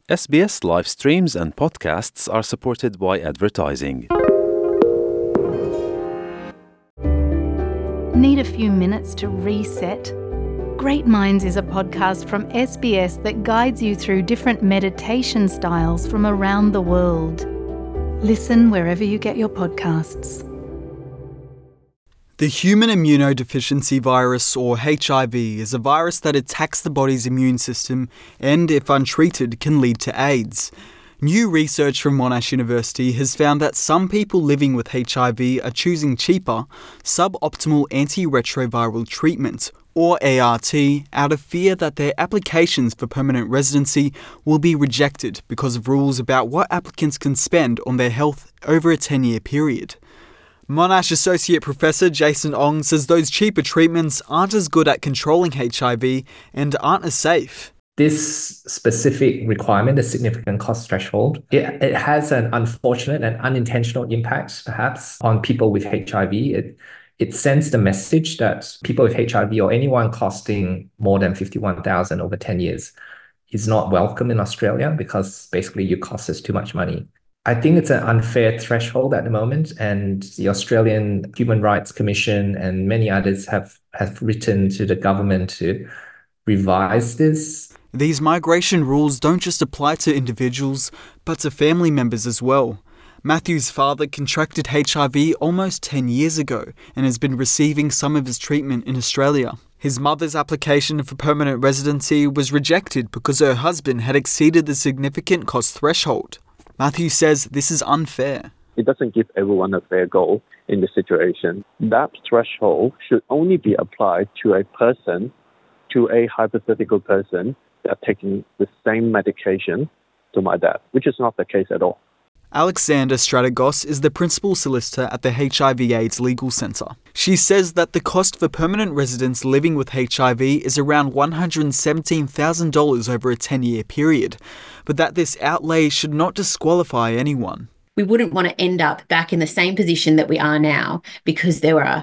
SBS live streams and podcasts are supported by advertising. Need a few minutes to reset? Great Minds is a podcast from SBS that guides you through different meditation styles from around the world. Listen wherever you get your podcasts. The human immunodeficiency virus, or HIV, is a virus that attacks the body's immune system and, if untreated, can lead to AIDS. New research from Monash University has found that some people living with HIV are choosing cheaper, suboptimal antiretroviral treatment, or ART, out of fear that their applications for permanent residency will be rejected because of rules about what applicants can spend on their health over a 10-year period. Monash Associate Professor Jason Ong says those cheaper treatments aren't as good at controlling HIV and aren't as safe. This specific requirement, the significant cost threshold, it has an unfortunate and unintentional impact, perhaps, on people with HIV. It sends the message that people with HIV or anyone costing more than $51,000 over 10 years is not welcome in Australia because basically you cost us too much money. I think it's an unfair threshold at the moment, and the Australian Human Rights Commission and many others have written to the government to revise this. These migration rules don't just apply to individuals, but to family members as well. Matthew's father contracted HIV almost 10 years ago and has been receiving some of his treatment in Australia. His mother's application for permanent residency was rejected because her husband had exceeded the significant cost threshold. Matthew says this is unfair. It doesn't give everyone a fair go in this situation. That threshold should only be applied to a hypothetical person that taking the same medication to my dad, which is not the case at all. Alexander Strategos is the principal solicitor at the HIV/AIDS Legal Centre. She says that the cost for permanent residents living with HIV is around $117,000 over a 10-year period, but that this outlay should not disqualify anyone. We wouldn't want to end up back in the same position that we are now because there are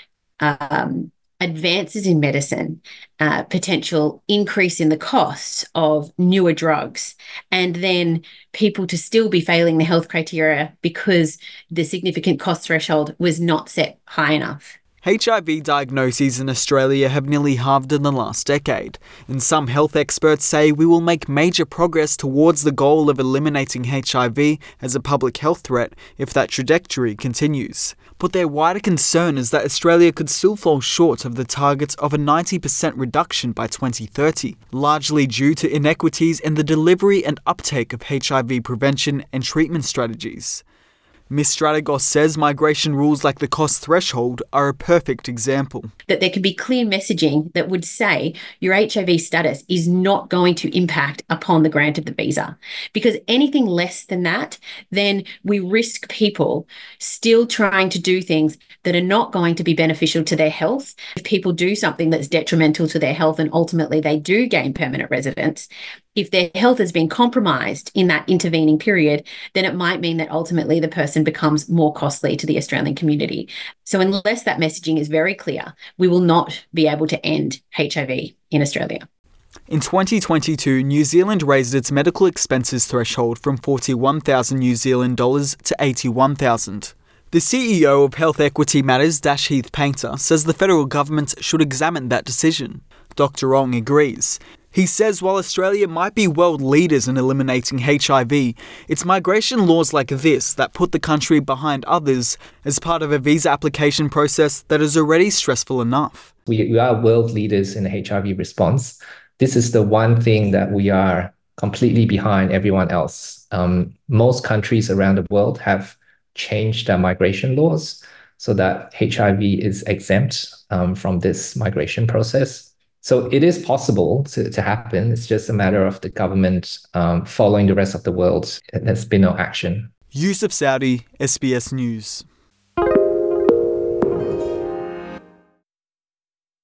advances in medicine, potential increase in the cost of newer drugs, and then people to still be failing the health criteria because the significant cost threshold was not set high enough. HIV diagnoses in Australia have nearly halved in the last decade, and some health experts say we will make major progress towards the goal of eliminating HIV as a public health threat if that trajectory continues. But their wider concern is that Australia could still fall short of the target of a 90% reduction by 2030, largely due to inequities in the delivery and uptake of HIV prevention and treatment strategies. Ms. Strategos says migration rules like the cost threshold are a perfect example. That there can be clear messaging that would say your HIV status is not going to impact upon the grant of the visa. Because anything less than that, then we risk people still trying to do things that are not going to be beneficial to their health. If people do something that's detrimental to their health and ultimately they do gain permanent residence, if their health has been compromised in that intervening period, then it might mean that ultimately the person becomes more costly to the Australian community. So unless that messaging is very clear, we will not be able to end HIV in Australia. In 2022, New Zealand raised its medical expenses threshold from $41,000 New Zealand dollars to $81,000. The CEO of Health Equity Matters, Dashheath Painter, says the federal government should examine that decision. Dr. Ong agrees. He says while Australia might be world leaders in eliminating HIV, it's migration laws like this that put the country behind others as part of a visa application process that is already stressful enough. We are world leaders in the HIV response. This is the one thing that we are completely behind everyone else. Most countries around the world have changed their migration laws so that HIV is exempt from this migration process. So it is possible to happen. It's just a matter of the government following the rest of the world. There's been no action. Yusuf Saudi, SBS News.